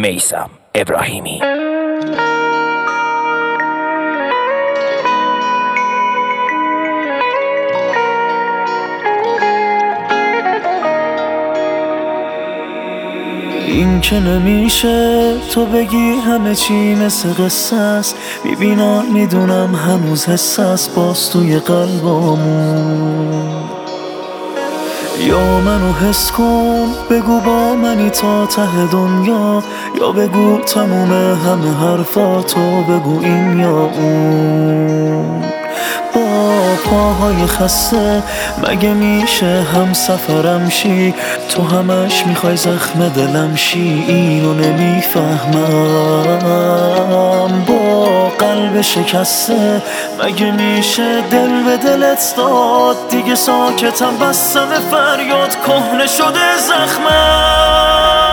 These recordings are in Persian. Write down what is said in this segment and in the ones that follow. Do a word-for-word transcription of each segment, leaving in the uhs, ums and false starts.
میثم ابراهیمی. این که نمیشه تو بگی همه چی مثل قصه است، میبینم میدونم هنوز حس است باز توی قلبامون. یا منو حس کن بگو با منی تا ته دنیا، یا بگو تموم همه حرفاتو بگو این یا اون. با پاهای خسته مگه میشه هم سفرم شی، تو همش میخوای زخم دلم شی، اینو نمیفهمم. با قلب شکسته مگه میشه دل به دلت داد، دیگه ساکتم بستم فریاد کهنه شده زخمم.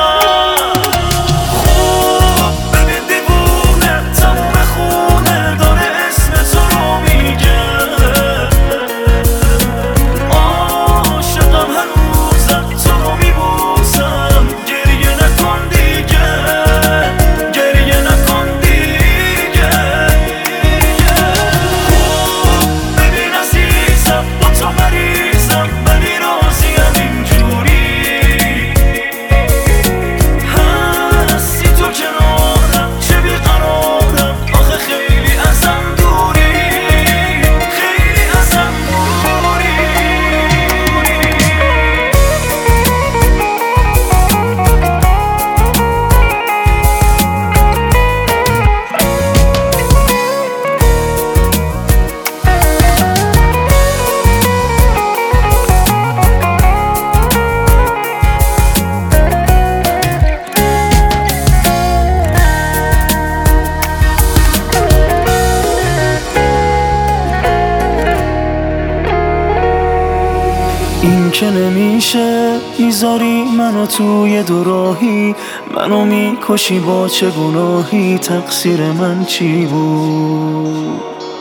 این که نمیشه میذاری منو توی دوراهی، منو میکشی با چه گناهی، تقصیر من چی بود؟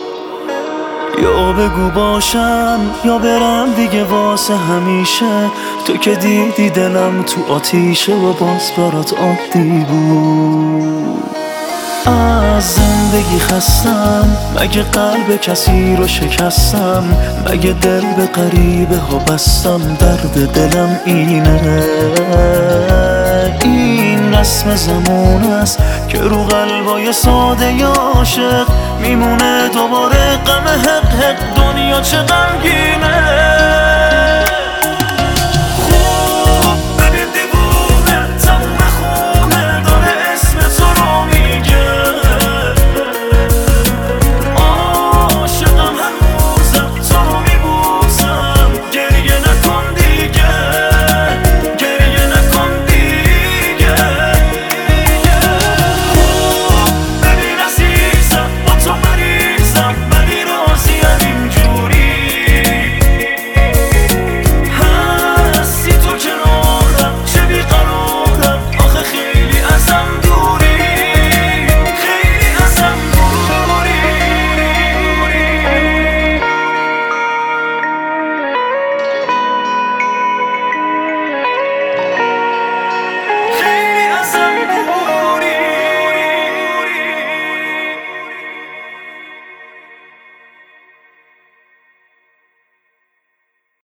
یا بگو باشم یا برم دیگه واسه همیشه، تو که دیدی دلم تو آتیشه و باز برات عادی بود. از زندگی خستم مگه قلب کسی رو شکستم، مگه دل به غریبه ها بستم، درد دلم اینه. این رسم زمان است که رو قلبای ساده عاشق میمونه دوباره غم حق حق، دنیا چه غمگینه.